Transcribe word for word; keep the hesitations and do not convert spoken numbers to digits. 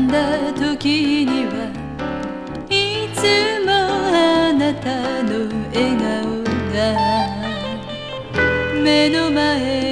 んだ時にはいつもあなたの笑顔が目の前